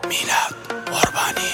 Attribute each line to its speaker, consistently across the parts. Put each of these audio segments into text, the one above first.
Speaker 1: میلاد قربانی.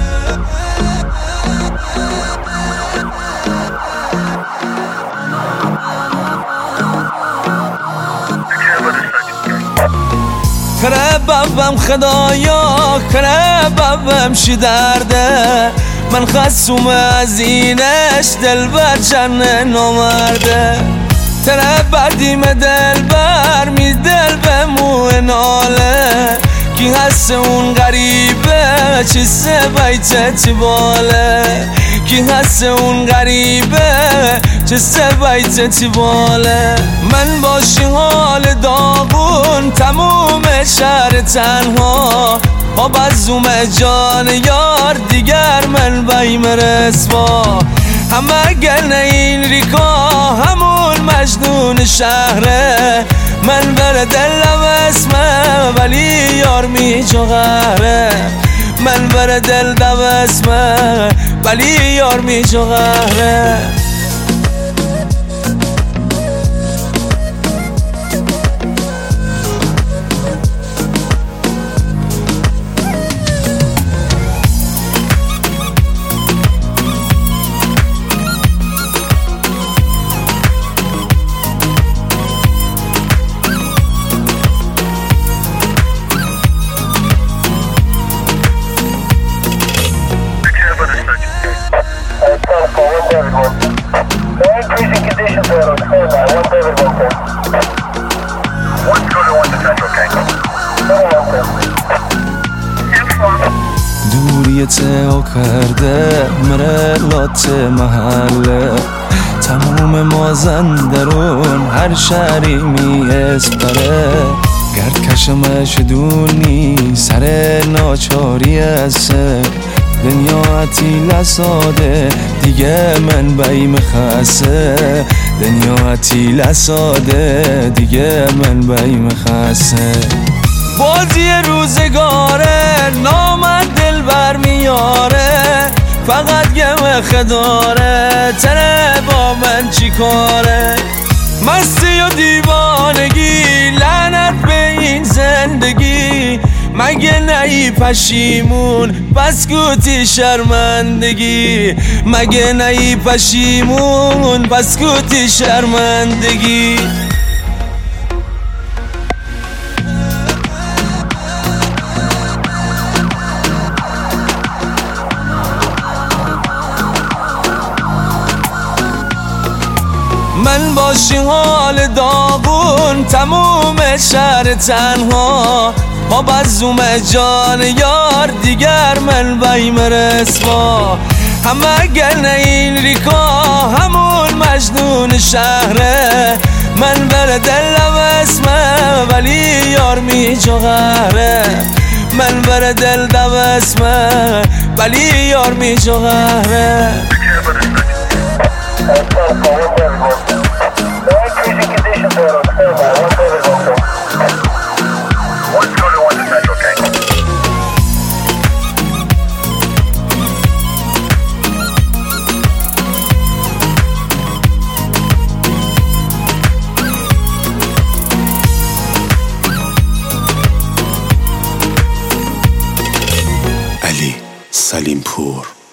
Speaker 2: خره بابم خدایا، خره بابم شی درده، من خصوم از اینش دل بر جنه نمرده. تره بردیم دل بر می دل به موه ناله، کی هست اون غریبه چی سه بیت چی باله، کی هست اون غریبه چه سه بیت چی باله. من باشی حال داغون تموم شهر تنها، آب از اوم جان یار دیگر من بیم رسوا. همه گل این ریکا همون مجنون شهره، من بر دلم اسمه ولی یار می جو قهره، من بر دلم اسمه ولی یار می جو قهره. دوری تو کرده مره لات محله، تموم مازندرون هر شهری می اسپره. گرد کشمش دونی سر ناچاری اسه، دنیا عتیل ساده دیگه من بیم خسته، دنیا عتیل ساده دیگه من بیم خسته. بازی روزگاره نامد دل بر میاره، فقط گم خداره تره با من چی کاره. مستی و دیوانگی لعنت به این زندگی، مگه نهی پشیمون پس گوتی شرمندگی، مگه نهی پشیمون پس گوتی شرمندگی. من باشی حال داغون تموم شهر تنها، آب از اوم جان یار دیگر من بیم رسوا. همه گل این ریکا همون مجنون شهره، من بر دلم اسمه ولی یار می جو قهره، من بر دلم اسمه ولی یار می جو قهره.
Speaker 1: علی سلیمپور.